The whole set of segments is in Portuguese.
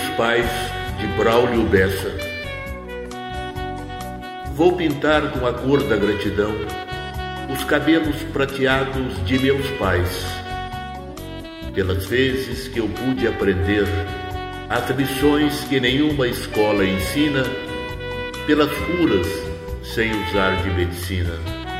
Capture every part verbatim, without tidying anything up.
Pais, de Braulio Bessa. Vou pintar com a cor da gratidão os cabelos prateados de meus pais, pelas vezes que eu pude aprender as lições que nenhuma escola ensina, pelas curas sem usar de medicina,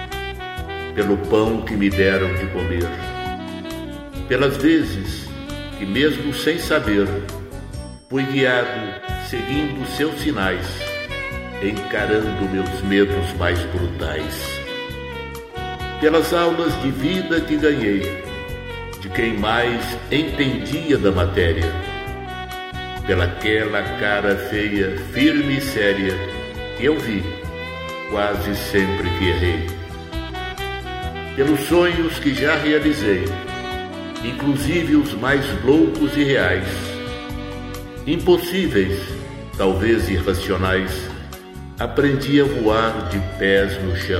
pelo pão que me deram de comer, pelas vezes que mesmo sem saber fui guiado seguindo seus sinais, encarando meus medos mais brutais, pelas aulas de vida que ganhei de quem mais entendia da matéria, pelaquela cara feia, firme e séria que eu vi quase sempre que errei, pelos sonhos que já realizei, inclusive os mais loucos e reais, impossíveis, talvez irracionais, aprendi a voar de pés no chão.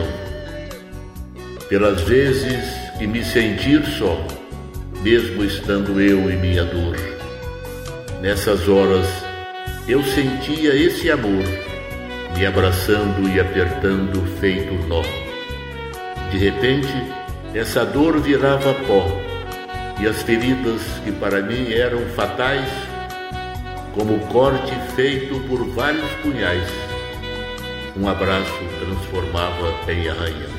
Pelas vezes que me sentir só, mesmo estando eu em minha dor, nessas horas eu sentia esse amor me abraçando e apertando feito nó. De repente, essa dor virava pó, e as feridas que para mim eram fatais, como corte feito por vários punhais, um abraço transformava em arranhão.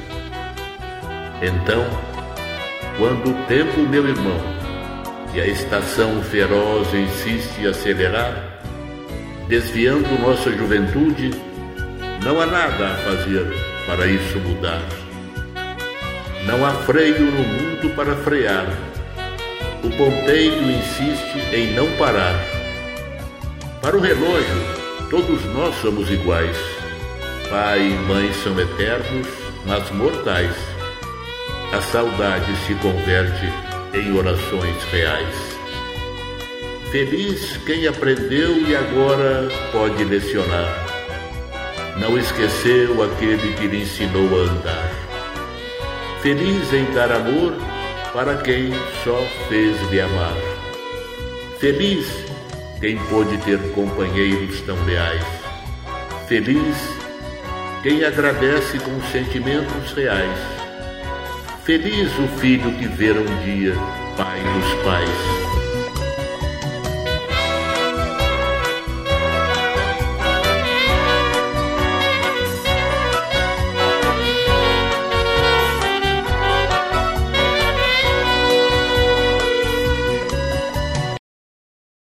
Então, quando o tempo, meu irmão, e a estação feroz insiste em acelerar, desviando nossa juventude, não há nada a fazer para isso mudar. Não há freio no mundo para frear. O ponteiro insiste em não parar. Para o relógio, todos nós somos iguais. Pai e mãe são eternos, mas mortais. A saudade se converte em orações reais. Feliz quem aprendeu e agora pode lecionar. Não esqueceu aquele que lhe ensinou a andar. Feliz em dar amor para quem só fez lhe amar. Feliz quem pôde ter companheiros tão leais. Feliz quem agradece com sentimentos reais. Feliz o filho que ver um dia pai dos pais.